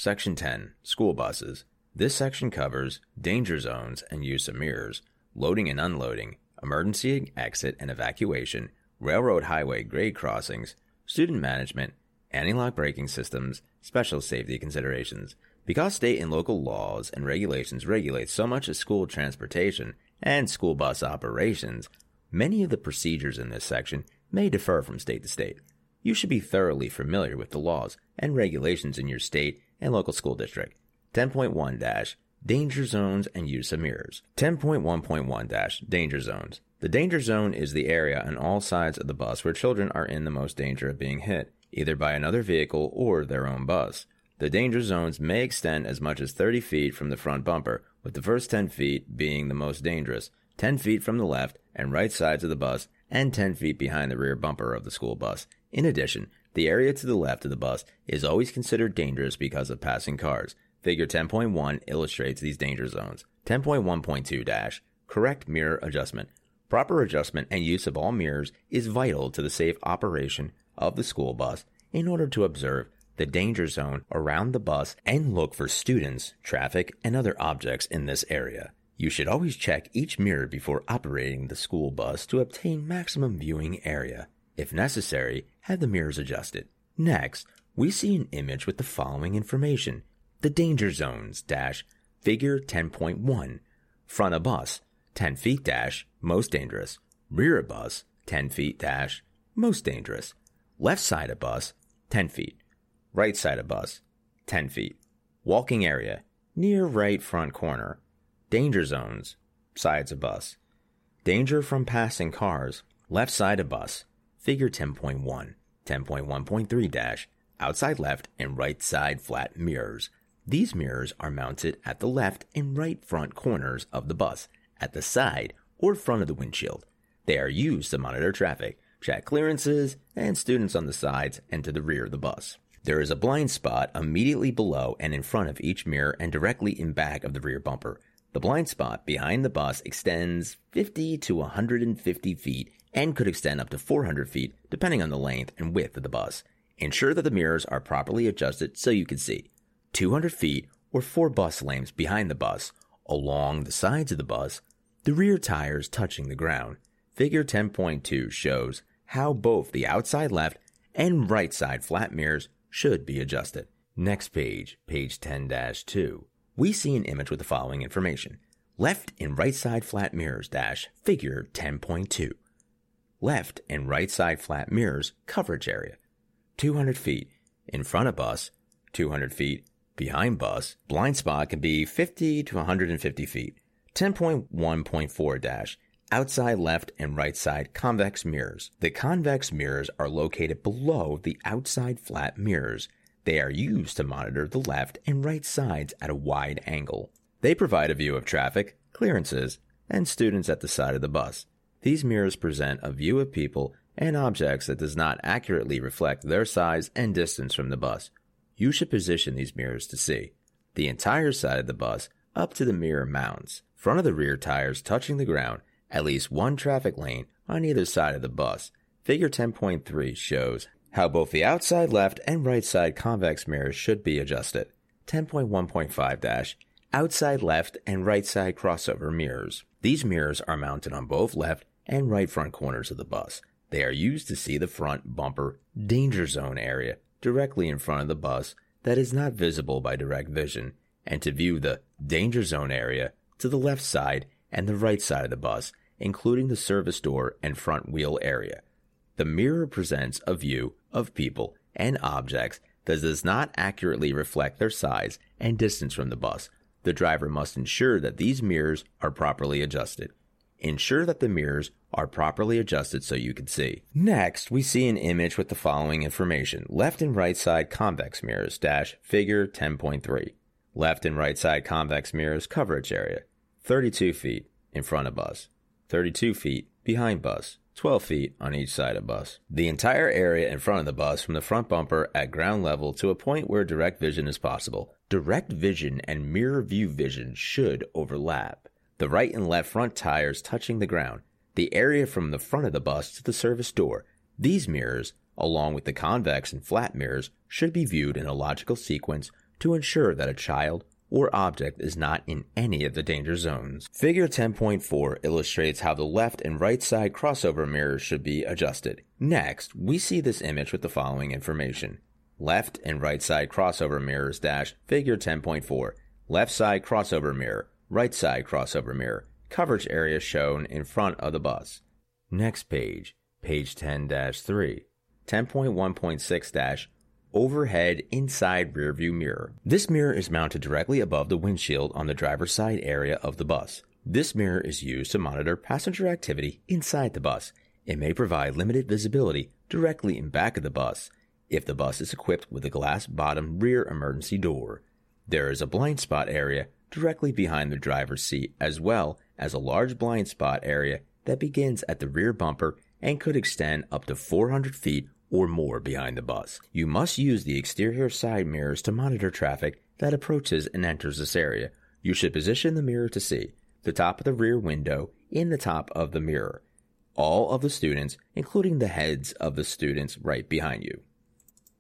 Section 10, School Buses. This section covers danger zones and use of mirrors, loading and unloading, emergency exit and evacuation, railroad highway grade crossings, student management, anti-lock braking systems, special safety considerations. Because state and local laws and regulations regulate so much of school transportation and school bus operations, many of the procedures in this section may differ from state to state. You should be thoroughly familiar with the laws and regulations in your state and local school district. 10.1- Danger Zones and Use of Mirrors. 10.1.1- Danger Zones. The danger zone is the area on all sides of the bus where children are in the most danger of being hit, either by another vehicle or their own bus. The danger zones may extend as much as 30 feet from the front bumper, with the first 10 feet being the most dangerous, 10 feet from the left and right sides of the bus, and 10 feet behind the rear bumper of the school bus. In addition, the area to the left of the bus is always considered dangerous because of passing cars. Figure 10.1 illustrates these danger zones. 10.1.2- Correct mirror adjustment. Proper adjustment and use of all mirrors is vital to the safe operation of the school bus in order to observe the danger zone around the bus and look for students, traffic, and other objects in this area. You should always check each mirror before operating the school bus to obtain maximum viewing area. If necessary, have the mirrors adjusted. Next, we see an image with the following information. The danger zones - figure 10.1. Front of bus, 10 feet - most dangerous. Rear of bus, 10 feet - most dangerous. Left side of bus, 10 feet. Right side of bus, 10 feet. Walking area, near right front corner. Danger zones, sides of bus. Danger from passing cars, left side of bus. Figure 10.1. 10.1.3- outside left and right side flat mirrors. These mirrors are mounted at the left and right front corners of the bus, at the side or front of the windshield. They are used to monitor traffic, check clearances, and students on the sides and to the rear of the bus. There is a blind spot immediately below and in front of each mirror and directly in back of the rear bumper. The blind spot behind the bus extends 50 to 150 feet and could extend up to 400 feet depending on the length and width of the bus. Ensure that the mirrors are properly adjusted so you can see. 200 feet or 4 bus lanes behind the bus, along the sides of the bus, the rear tires touching the ground. Figure 10.2 shows how both the outside left and right side flat mirrors should be adjusted. Next page, page 10-2. We see an image with the following information. Left and right side flat mirrors - figure 10.2. Left and right side flat mirrors coverage area. 200 feet in front of bus, 200 feet behind bus. Blind spot can be 50 to 150 feet. 10.1.4- outside left and right side convex mirrors. The convex mirrors are located below the outside flat mirrors. They are used to monitor the left and right sides at a wide angle. They provide a view of traffic, clearances, and students at the side of the bus. These mirrors present a view of people and objects that does not accurately reflect their size and distance from the bus. You should position these mirrors to see the entire side of the bus up to the mirror mounts, front of the rear tires touching the ground, at least one traffic lane on either side of the bus. Figure 10.3 shows how both the outside left and right side convex mirrors should be adjusted. 10.1.5- outside left and right side crossover mirrors. These mirrors are mounted on both left and right front corners of the bus. They are used to see the front bumper danger zone area directly in front of the bus that is not visible by direct vision, and to view the danger zone area to the left side and the right side of the bus, including the service door and front wheel area. The mirror presents a view of people and objects that does not accurately reflect their size and distance from the bus. The driver must ensure that these mirrors are properly adjusted. Ensure that the mirrors are properly adjusted so you can see. Next, we see an image with the following information. Left and right side convex mirrors - figure 10.3. Left and right side convex mirrors coverage area. 32 feet in front of bus. 32 feet behind bus. 12 feet on each side of bus. The entire area in front of the bus from the front bumper at ground level to a point where direct vision is possible. Direct vision and mirror view vision should overlap. The right and left front tires touching the ground. The area from the front of the bus to the service door. These mirrors, along with the convex and flat mirrors, should be viewed in a logical sequence to ensure that a child or object is not in any of the danger zones. Figure 10.4 illustrates how the left and right side crossover mirrors should be adjusted. Next, we see this image with the following information. Left and right side crossover mirrors - figure 10.4. Left side crossover mirror, right side crossover mirror. Coverage area shown in front of the bus. Next page, page 10-3. 10.1.6- overhead inside rear view mirror. This mirror is mounted directly above the windshield on the driver's side area of the bus. This mirror is used to monitor passenger activity inside the bus. It may provide limited visibility directly in back of the bus if the bus is equipped with a glass bottom rear emergency door. There is a blind spot area directly behind the driver's seat, as well as a large blind spot area that begins at the rear bumper and could extend up to 400 feet or more behind the bus. You must use the exterior side mirrors to monitor traffic that approaches and enters this area. You should position the mirror to see the top of the rear window in the top of the mirror. All of the students, including the heads of the students right behind you.